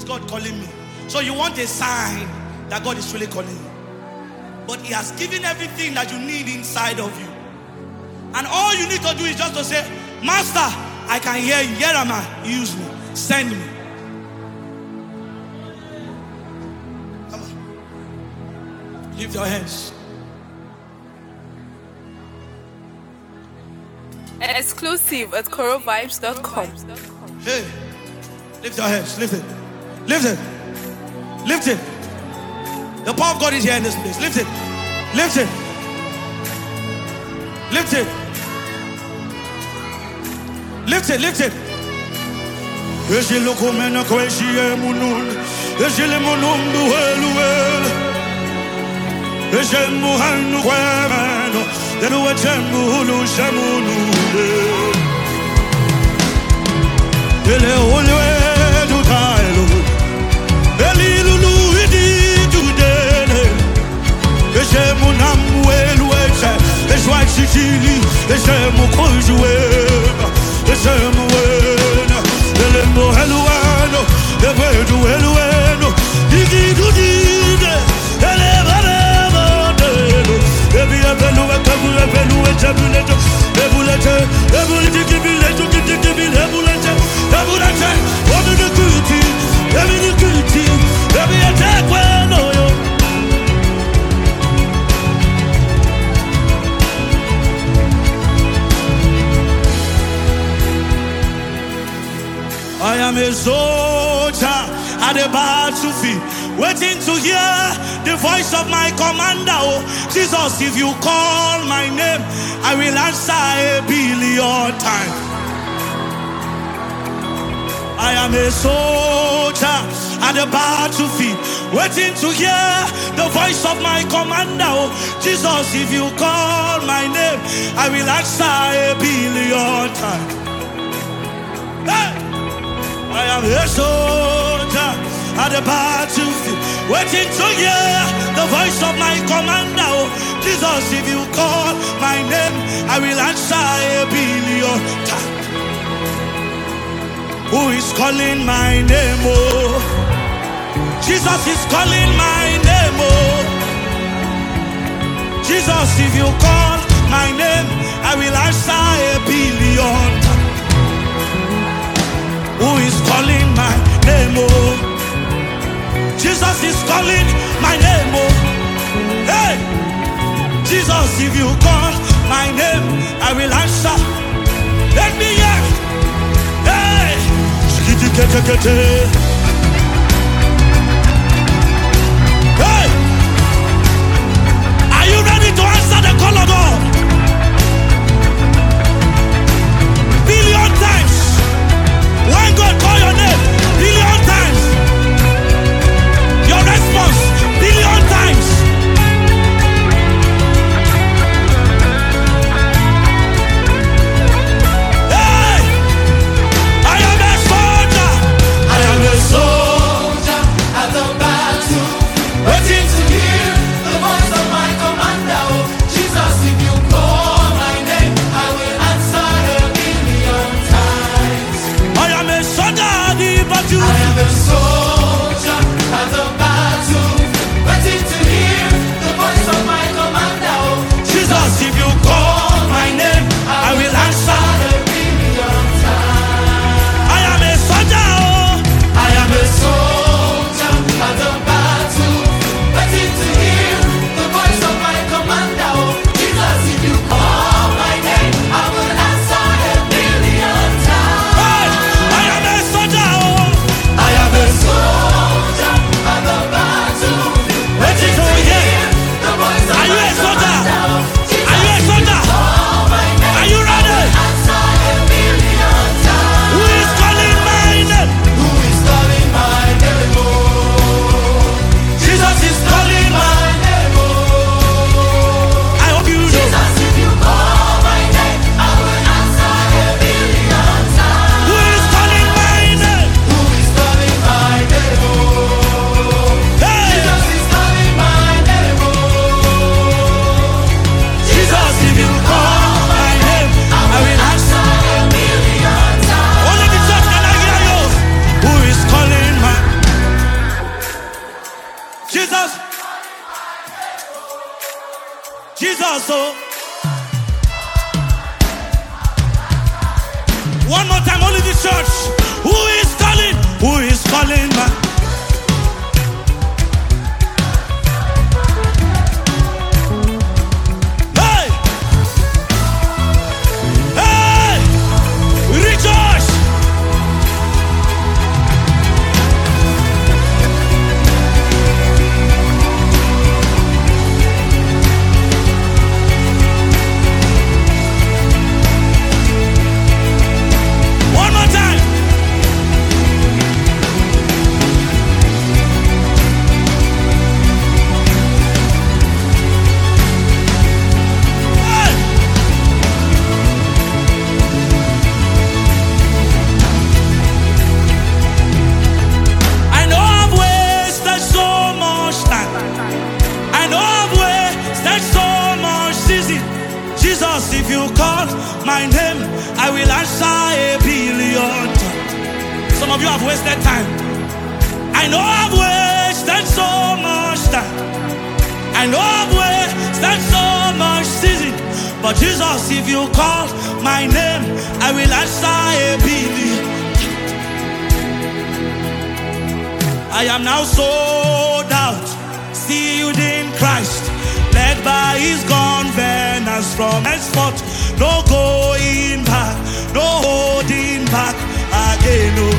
God calling me? So you want a sign that God is really calling you. But He has given everything that you need inside of you. And all you need to do is just to say, Master, I can hear you. Here am I. Use me. Send me. Come on. Lift your hands. Exclusive at corovibes.com. Hey, lift your hands. Lift it. Lift it. Lift it. The power of God is here in this place. Lift it. Lift it. Lift it. Lift it. Lift it. I am a soldier at the battlefield, waiting to hear the voice of my commander. Oh, Jesus, if you call my name, I will answer 1,000,000,000 times. I am a soldier at the battlefield, waiting to hear the voice of my commander. Oh, Jesus, if you call my name, I will answer 1,000,000,000 times. Hey! I am a soldier at the battlefield, waiting to hear the voice of my commander. Oh, Jesus, if you call my name, I will answer 1,000,000,000 times. Who is calling my name? Oh, Jesus is calling my name. Oh, Jesus, if you call my name, I will answer 1,000,000,000 times. Who is calling my name? Oh, Jesus is calling my name. Oh, hey, Jesus, if you call my name, I will answer. Let me hear. Hey, hey, are you ready to answer the call of God? 1,000,000,000 times. When God call your name, 1,000,000,000 times. Your response, 1,000,000,000 times. Hey! I am a soldier. I am a soldier at the battle, waiting to hear the voice of my commander. Oh, Jesus, if you call my name, I will answer 1,000,000,000 times. I am a soldier at the battle. I am a soldier at the battle, waiting to hear the voice of my commander. Oh, Jesus, if you call my name, I will answer 1,000,000,000 times. I am a soldier. Oh, I am a soldier at the battle, waiting to hear the voice of my commander. Oh, Jesus, if you call my name, I will answer 1,000,000,000 times. Hey, I am a soldier. Oh, I am a soldier. Jesus. Jesus, oh. One more time, only this church. Who is calling? Who is calling back? Hey! Hey! Rejoice! One more time. Hey! I know I've wasted so much time. I know I've wasted so much season. Jesus, if you call my name, I will answer a billion times. Some of you have wasted time. I know I've wasted so much time. I know I've wasted so much season. But Jesus, if you call my name, I will answer a billion. I am now sold out, sealed in Christ, led by his covenants from henceforth. No going back, no holding back again. No.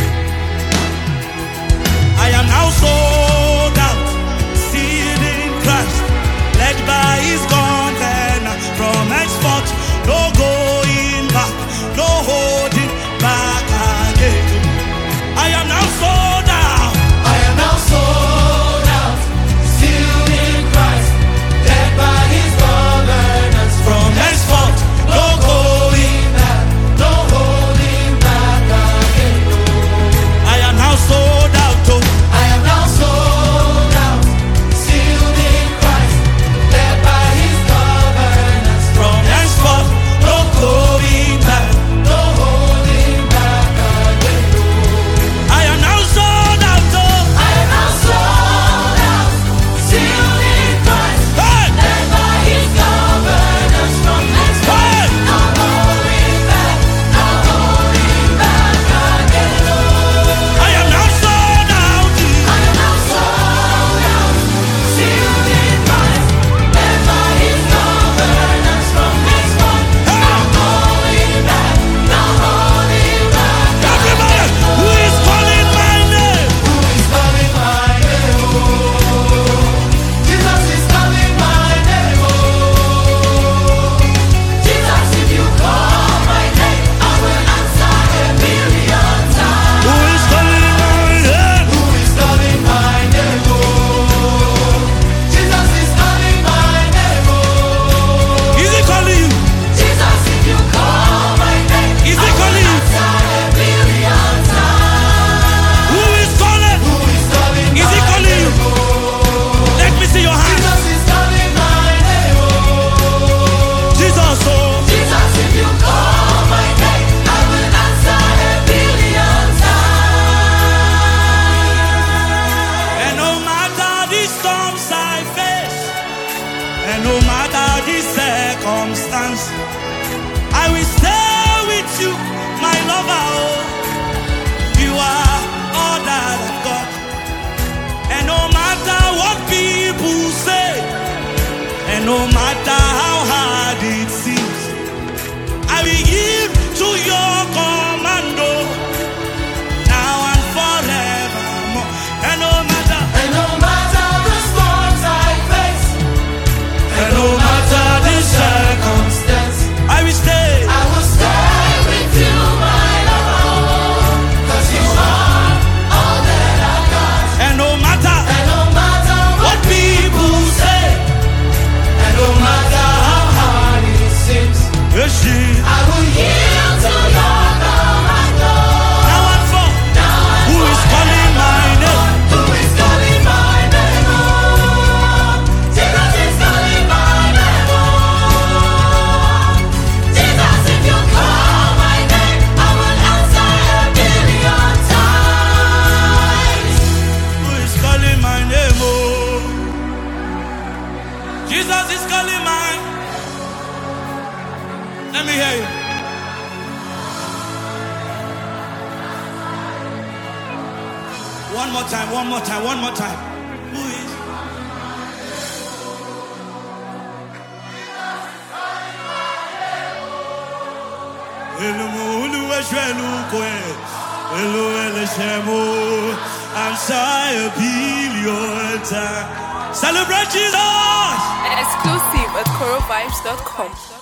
I am now sold out, sealed in Christ, led by his covenants from henceforth. No going back, no holding back again. I am now sold out. I am now sold out, sealed in Christ, led by his covenants From henceforth, no going back, no holding back again. I am now sold out. Oh. I am now sold out, sealed in Christ, led by his covenants From henceforth, no going back. no holding back again. I am now sold out. Oh. I am now sold out, sealed in Christ, Hey! led by his covenants from henceforth. Hey! No holding back, no holding back again. I am now sold out. I am now sold out, sealed in Christ, led by his covenants from henceforth. No holding back, no holding back. Everybody, who is calling my name? Who is calling my name? Oh, Jesus is calling my name. Oh, Jesus, if you call my name, I will answer a million times. Who is calling my name? Who is calling my name? Oh, Jesus is calling my name. Oh, Is he calling you? Jesus, if you call my name, Is I he will calling you? answer a million times. Who is calling? Who is calling Is he my calling you? name? Oh, Let me see your hand. Jesus is calling my name. Oh, Jesus, oh. Jesus, if you call my name, I will answer a billion times. And no matter the storms I face, and no matter the circumstance, I will stay with you, my lover. Oh, you are all that I've got. And no matter what people say, and no matter how hard it seems, I will yield to your commando now and forevermore. And no matter, And no matter the storms I face, and no matter the circumstance, I will stay. I will stay with you, my lover, 'cause you are all that I've got. And no matter And no matter what people say, and no matter me hear you. One more time, one more time, one more time. Who is? Celebrate Jesus! Exclusive at corovibes.com.